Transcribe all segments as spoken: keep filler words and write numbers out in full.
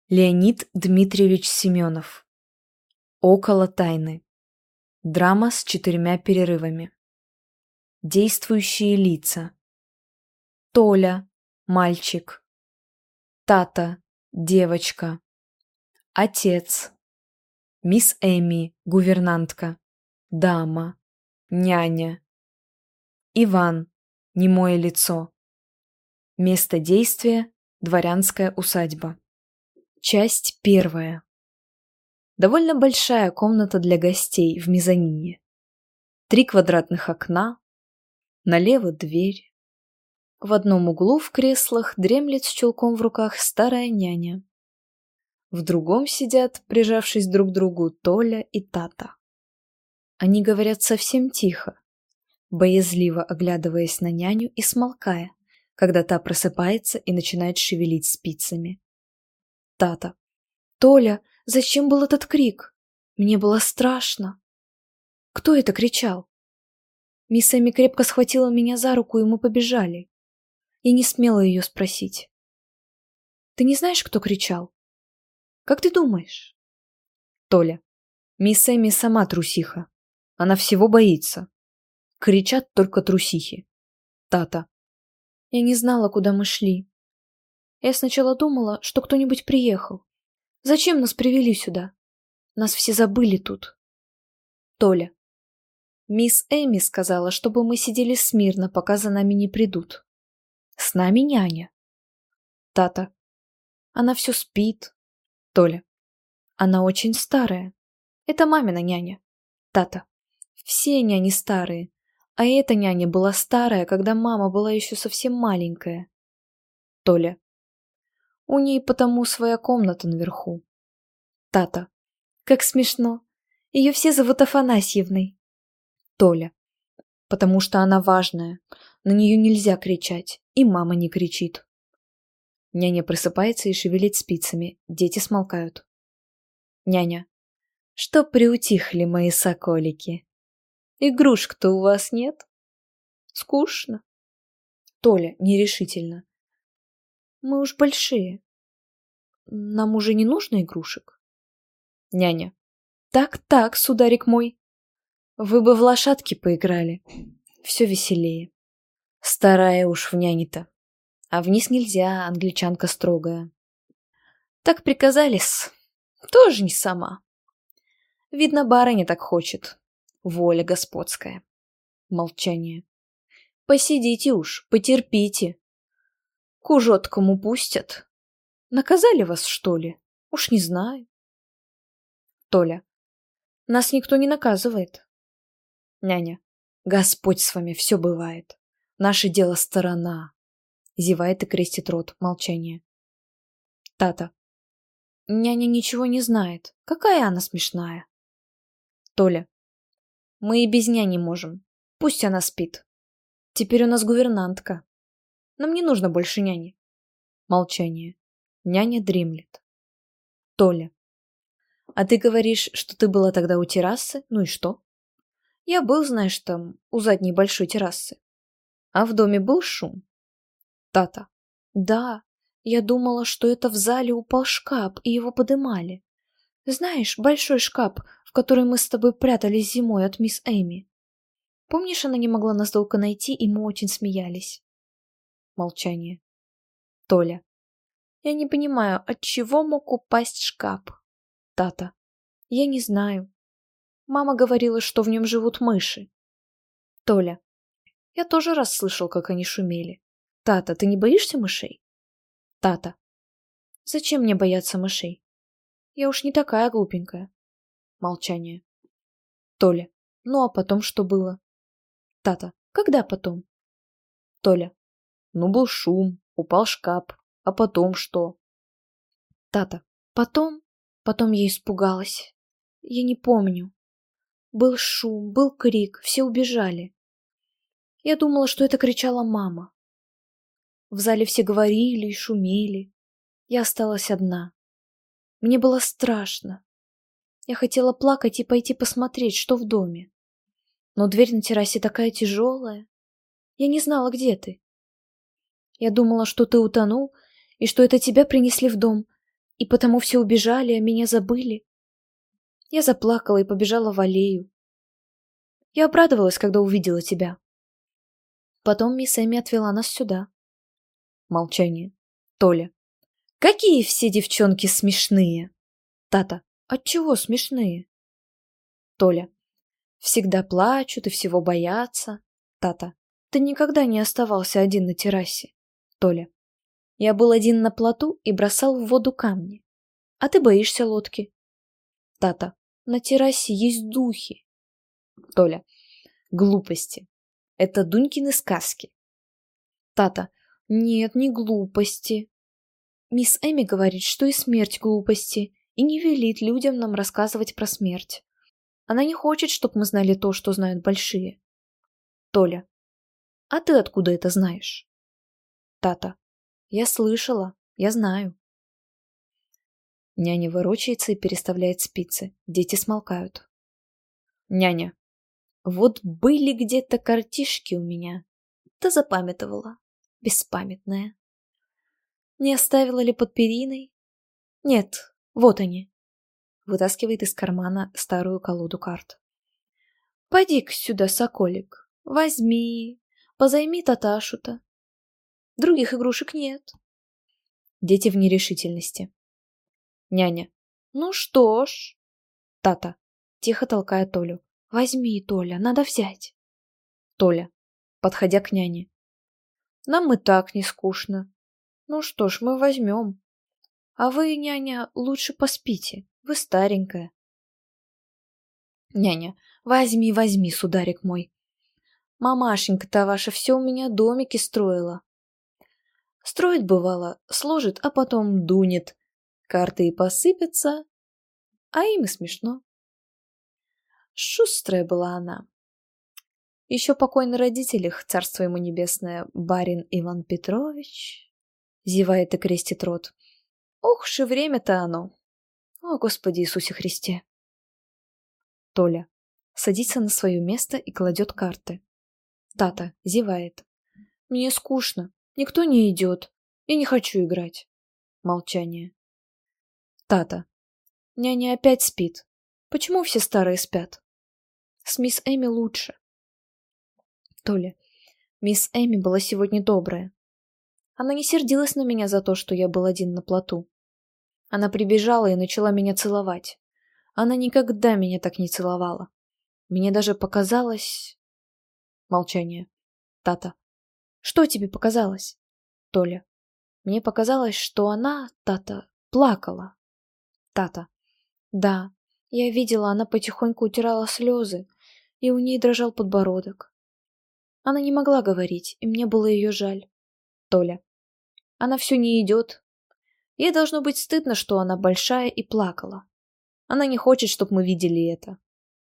Леонид Дмитриевич Семенов. Около тайны. Драма с четырьмя перерывами. Действующие лица. Толя, мальчик. Тата, девочка. Отец. Мисс Эми, гувернантка. Дама. Няня. Иван, немое лицо. Место действия – дворянская усадьба. Часть первая. Довольно большая комната для гостей в мезонине. Три квадратных окна, налево дверь. В одном углу в креслах дремлет с чулком в руках старая няня. В другом сидят, прижавшись друг к другу, Толя и Тата. Они говорят совсем тихо, боязливо оглядываясь на няню и смолкая, когда та просыпается и начинает шевелить спицами. Тата. «Толя, зачем был этот крик? Мне было страшно». «Кто это кричал?» Мисс Эми крепко схватила меня за руку, и мы побежали. Я не смела ее спросить. «Ты не знаешь, кто кричал? Как ты думаешь?» Толя. «Мисс Эми сама трусиха. Она всего боится. Кричат только трусихи». Тата. «Я не знала, куда мы шли. Я сначала думала, что кто-нибудь приехал. Зачем нас привели сюда? Нас все забыли тут». Толя. «Мисс Эми сказала, чтобы мы сидели смирно, пока за нами не придут. С нами няня». Тата. «Она все спит». Толя. «Она очень старая. Это мамина няня». Тата. «Все няни старые, а эта няня была старая, когда мама была еще совсем маленькая». Толя. «У ней потому своя комната наверху». Тата. «Как смешно. Ее все зовут Афанасьевной». Толя. «Потому что она важная. На нее нельзя кричать, и мама не кричит». Няня просыпается и шевелит спицами. Дети смолкают. Няня. «Что приутихли мои соколики? Игрушек-то у вас нет? Скучно?» Толя нерешительно. «Мы уж большие. Нам уже не нужно игрушек». Няня. «Так-так, сударик мой. Вы бы в лошадки поиграли. Все веселее. Старая уж в няне-то. А вниз нельзя, англичанка строгая». «Так приказали-с. Тоже не сама. Видно, барыня так хочет. Воля господская». Молчание. «Посидите уж, потерпите. К ужоткому пустят. Наказали вас, что ли? Уж не знаю». Толя. «Нас никто не наказывает». Няня. «Господь с вами, все бывает. Наше дело сторона». Зевает и крестит рот. Молчание. Тата. «Няня ничего не знает. Какая она смешная». Толя. «Мы и без няни можем. Пусть она спит. Теперь у нас гувернантка. Нам не нужно больше няни». Молчание. Няня дремлет. Толя. «А ты говоришь, что ты была тогда у террасы? Ну и что?» «Я был, знаешь, там, у задней большой террасы. А в доме был шум?» Тата. «Да, я думала, что это в зале упал шкаф, и его подымали. Знаешь, большой шкаф, в который мы с тобой прятались зимой от мисс Эми. Помнишь, она не могла нас долго найти, и мы очень смеялись?» Молчание. Толя. «Я не понимаю, от чего мог упасть шкаф?» Тата. «Я не знаю. Мама говорила, что в нем живут мыши». Толя. «Я тоже раз слышал, как они шумели. Тата, ты не боишься мышей?» Тата. «Зачем мне бояться мышей? Я уж не такая глупенькая». Молчание. Толя. «Ну а потом что было?» Тата. «Когда потом?» Толя. «Ну был шум, упал шкаф. А потом что?» Тата. «Потом? Потом я испугалась. Я не помню. Был шум, был крик, все убежали. Я думала, что это кричала мама. В зале все говорили и шумели. Я осталась одна. Мне было страшно. Я хотела плакать и пойти посмотреть, что в доме. Но дверь на террасе такая тяжелая. Я не знала, где ты. Я думала, что ты утонул, и что это тебя принесли в дом. И потому все убежали, а меня забыли. Я заплакала и побежала в аллею. Я обрадовалась, когда увидела тебя. Потом мисс Эми отвела нас сюда. Молчание. Толя. Какие все девчонки смешные. Тата. Отчего смешные? Толя. Всегда плачут и всего боятся. Тата. Ты никогда не оставался один на террасе. Толя. Я был один на плоту и бросал в воду камни. А ты боишься лодки. Тата. На террасе есть духи. Толя. Глупости. Это Дунькины сказки. Тата. Нет, не глупости. Мисс Эми говорит, что и смерть глупости, и не велит людям нам рассказывать про смерть. Она не хочет, чтобы мы знали то, что знают большие. Толя. А ты откуда это знаешь? Тата. Я слышала, я знаю. Няня ворочается и переставляет спицы. Дети смолкают. Няня. Вот были где-то картишки у меня. Да запамятовала. Беспамятная. Не оставила ли под периной? Нет, вот они. Вытаскивает из кармана старую колоду карт. Пойди-ка сюда, соколик. Возьми. Позайми Таташу-то. Других игрушек нет. Дети в нерешительности. Няня. Ну что ж. Тата. Тихо толкая Толю. Возьми, Толя, надо взять. Толя, подходя к няне. Нам и так не скучно. Ну что ж, мы возьмем. А вы, няня, лучше поспите. Вы старенькая. Няня. Возьми, возьми, сударик мой. Мамашенька-то ваша все у меня домики строила. Строит, бывало, сложит, а потом дунет. Карты и посыпятся, а им и смешно. Шустрая была она. Еще покойный родителях, царство ему небесное, барин Иван Петрович, зевает и крестит рот. Ох же время-то оно. О, Господи Иисусе Христе. Толя садится на свое место и кладет карты. Тата зевает. Мне скучно, никто не идет. Я не хочу играть. Молчание. Тата. Няня опять спит. Почему все старые спят? С мисс Эми лучше. Толя. Мисс Эми была сегодня добрая. Она не сердилась на меня за то, что я был один на плоту. Она прибежала и начала меня целовать. Она никогда меня так не целовала. Мне даже показалось... Молчание. Тата. Что тебе показалось? Толя. Мне показалось, что она, Тата, плакала. Тата. Да, я видела, она потихоньку утирала слезы, и у ней дрожал подбородок. Она не могла говорить, и мне было ее жаль. Толя. Она все не идет. Ей должно быть стыдно, что она большая и плакала. Она не хочет, чтобы мы видели это.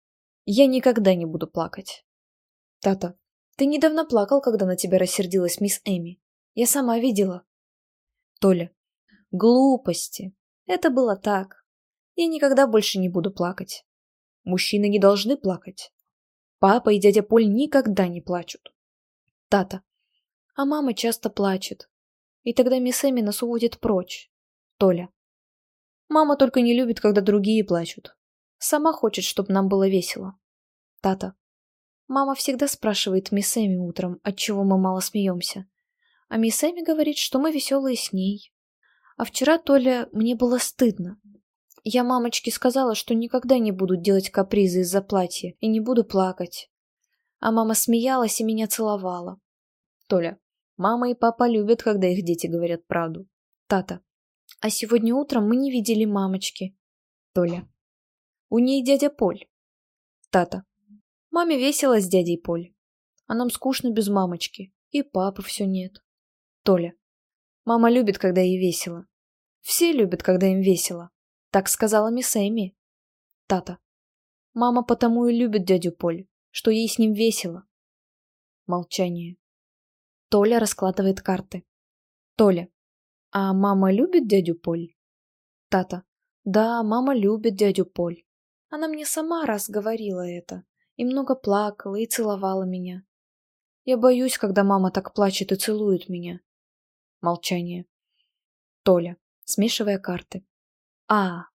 Я никогда не буду плакать. Тата. Ты недавно плакал, когда на тебя рассердилась мисс Эми. Я сама видела. Толя. Глупости. Это было так. Я никогда больше не буду плакать. Мужчины не должны плакать. Папа и дядя Поль никогда не плачут. Тата. А мама часто плачет. И тогда мисс Эми нас уводит прочь. Толя. Мама только не любит, когда другие плачут. Сама хочет, чтобы нам было весело. Тата. Мама всегда спрашивает мисс Эми утром, отчего мы мало смеемся. А мисс Эми говорит, что мы веселые с ней. А вчера, Толя, мне было стыдно. Я мамочке сказала, что никогда не буду делать капризы из-за платья и не буду плакать. А мама смеялась и меня целовала. Толя. Мама и папа любят, когда их дети говорят правду. Тата. А сегодня утром мы не видели мамочки. Толя. У ней дядя Поль. Тата. Маме весело с дядей Поль. А нам скучно без мамочки. И папы все нет. Толя. Мама любит, когда ей весело. Все любят, когда им весело. Так сказала мисс Эми. Тата. Мама потому и любит дядю Поль, что ей с ним весело. Молчание. Толя раскладывает карты. Толя. А мама любит дядю Поль? Тата. Да, мама любит дядю Поль. Она мне сама раз говорила это. И много плакала, и целовала меня. Я боюсь, когда мама так плачет и целует меня. Молчание. Толя, смешивая карты. А.